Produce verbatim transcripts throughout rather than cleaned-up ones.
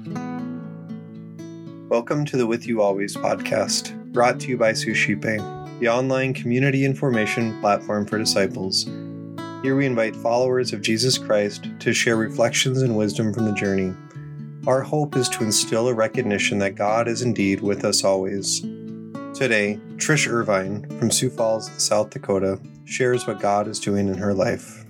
Welcome to the With You Always podcast, brought to you by Suscipe, the online community information platform for disciples. Here we invite followers of Jesus Christ to share reflections and wisdom from the journey. Our hope is to instill a recognition that God is indeed with us always. Today, Trish Irvine from Sioux Falls, South Dakota, shares what God is doing in her life.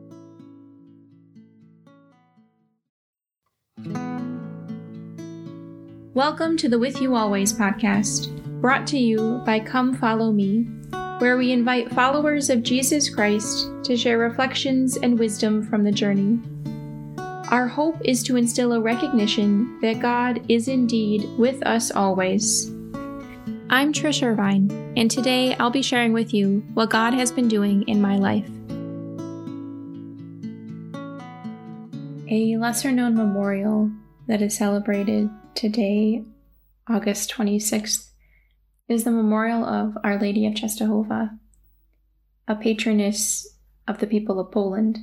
Welcome to the With You Always podcast, brought to you by Come Follow Me, where we invite followers of Jesus Christ to share reflections and wisdom from the journey. Our hope is to instill a recognition that God is indeed with us always. I'm Trish Irvine, and today I'll be sharing with you what God has been doing in my life. A lesser-known memorial that is celebrated today, August twenty-sixth, is the memorial of Our Lady of Czestochowa, a patroness of the people of Poland.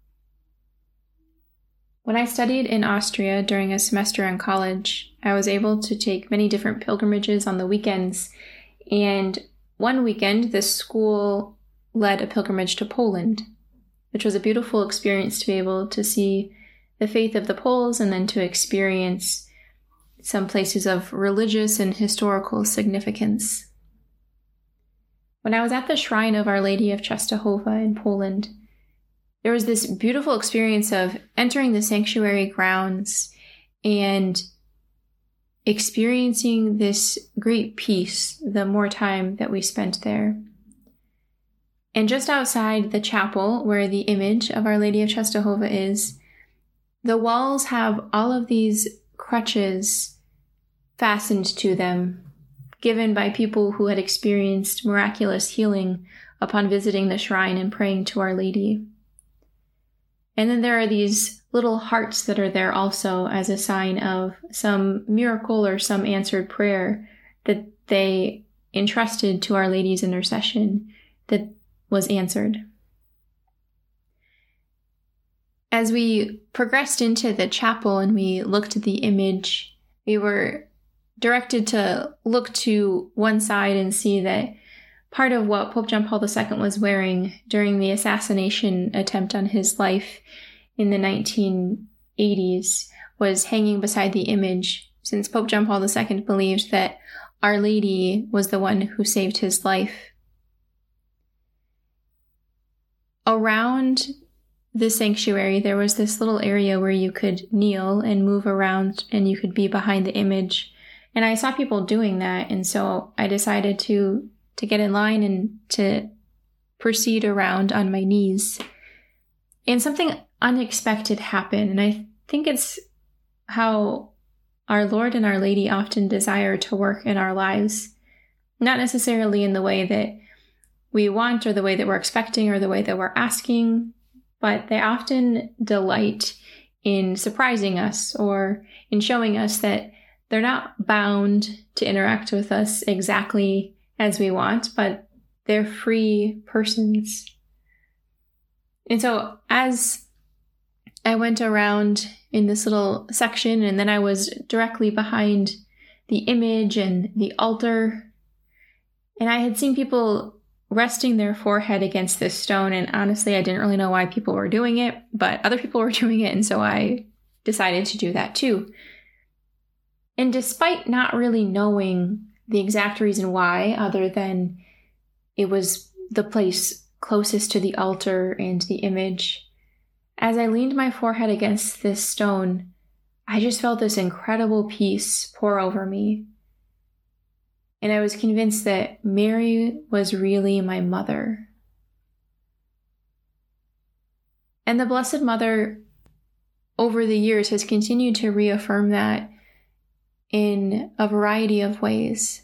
When I studied in Austria during a semester in college, I was able to take many different pilgrimages on the weekends, and one weekend the school led a pilgrimage to Poland, which was a beautiful experience to be able to see the faith of the Poles and then to experience some places of religious and historical significance. When I was at the shrine of Our Lady of Czestochowa in Poland, there was this beautiful experience of entering the sanctuary grounds and experiencing this great peace the more time that we spent there. And just outside the chapel, where the image of Our Lady of Czestochowa is, the walls have all of these crutches fastened to them, given by people who had experienced miraculous healing upon visiting the shrine and praying to Our Lady. And then there are these little hearts that are there also as a sign of some miracle or some answered prayer that they entrusted to Our Lady's intercession that was answered. As we progressed into the chapel and we looked at the image, we were directed to look to one side and see that part of what Pope John Paul the Second was wearing during the assassination attempt on his life in the nineteen eighties was hanging beside the image, since Pope John Paul the Second believed that Our Lady was the one who saved his life. Around the sanctuary, there was this little area where you could kneel and move around and you could be behind the image. And I saw people doing that, and so I decided to to get in line and to proceed around on my knees. And something unexpected happened, and I think it's how our Lord and Our Lady often desire to work in our lives, not necessarily in the way that we want or the way that we're expecting or the way that we're asking, but they often delight in surprising us or in showing us that they're not bound to interact with us exactly as we want, but they're free persons. And so as I went around in this little section, and then I was directly behind the image and the altar, and I had seen people resting their forehead against this stone, and honestly, I didn't really know why people were doing it, but other people were doing it, and so I decided to do that too. And despite not really knowing the exact reason why, other than it was the place closest to the altar and the image, as I leaned my forehead against this stone, I just felt this incredible peace pour over me. And I was convinced that Mary was really my mother. And the Blessed Mother, over the years, has continued to reaffirm that in a variety of ways.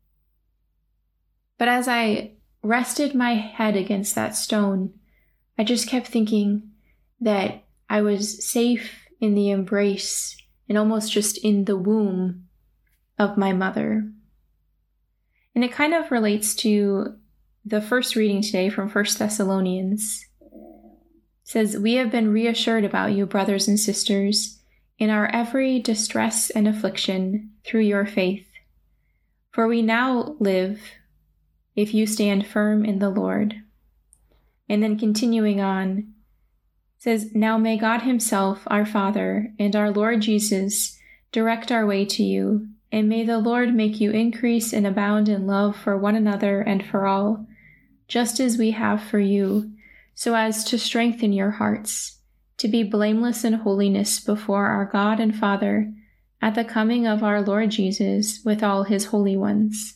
But as I rested my head against that stone, I just kept thinking that I was safe in the embrace and almost just in the womb of my mother. And it kind of relates to the first reading today from First Thessalonians. It says, "We have been reassured about you, brothers and sisters, in our every distress and affliction through your faith. For we now live, if you stand firm in the Lord. And then continuing on, says, Now may God himself, our Father, and our Lord Jesus direct our way to you, and may the Lord make you increase and abound in love for one another and for all, just as we have for you, so as to strengthen your hearts, to be blameless in holiness before our God and Father, at the coming of our Lord Jesus with all his holy ones.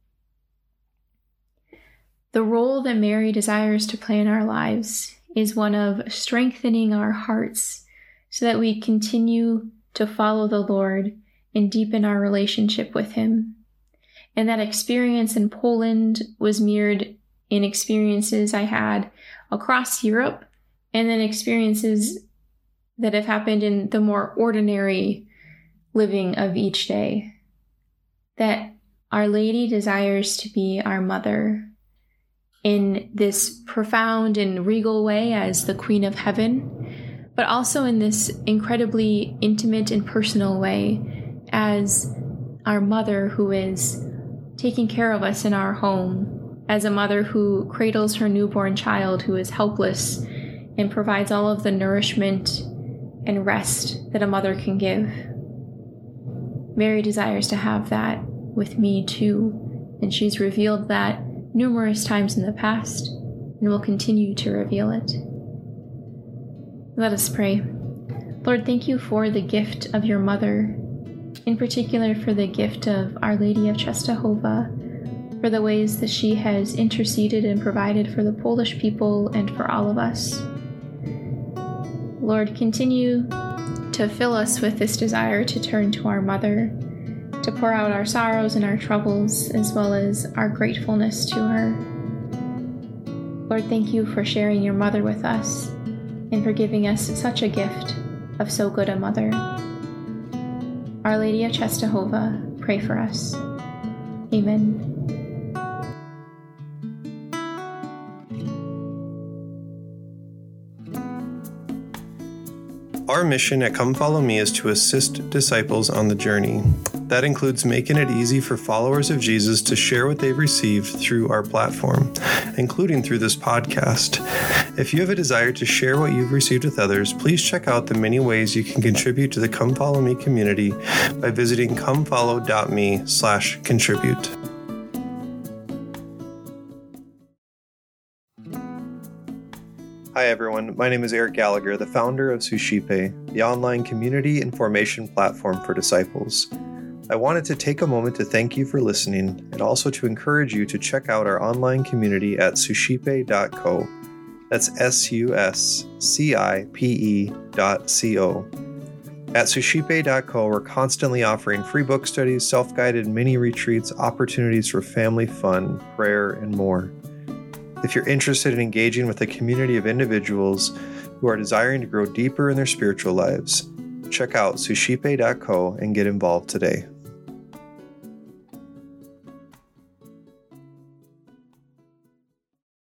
The role that Mary desires to play in our lives is one of strengthening our hearts so that we continue to follow the Lord and deepen our relationship with him. And that experience in Poland was mirrored in experiences I had across Europe, and then experiences that have happened in the more ordinary living of each day. That Our Lady desires to be our mother in this profound and regal way as the Queen of Heaven, but also in this incredibly intimate and personal way as our mother who is taking care of us in our home, as a mother who cradles her newborn child who is helpless and provides all of the nourishment and rest that a mother can give. Mary desires to have that with me too, and she's revealed that numerous times in the past and will continue to reveal it. Let us pray. Lord, thank you for the gift of your mother, in particular for the gift of Our Lady of Czestochowa, for the ways that she has interceded and provided for the Polish people and for all of us. Lord, continue to fill us with this desire to turn to our mother, to pour out our sorrows and our troubles, as well as our gratefulness to her. Lord, thank you for sharing your mother with us and for giving us such a gift of so good a mother. Our Lady of Czestochowa, pray for us. Amen. Our mission at Come Follow Me is to assist disciples on the journey. That includes making it easy for followers of Jesus to share what they've received through our platform, including through this podcast. If you have a desire to share what you've received with others, please check out the many ways you can contribute to the Come Follow Me community by visiting comefollow.me slash contribute. Hi everyone, my name is Eric Gallagher, the founder of Suscipe, the online community and formation platform for disciples. I wanted to take a moment to thank you for listening and also to encourage you to check out our online community at suscipe dot co. That's S U S C I P E dot C O. At suscipe dot co, we're constantly offering free book studies, self-guided mini retreats, opportunities for family fun, prayer, and more. If you're interested in engaging with a community of individuals who are desiring to grow deeper in their spiritual lives, check out suscipe dot co and get involved today.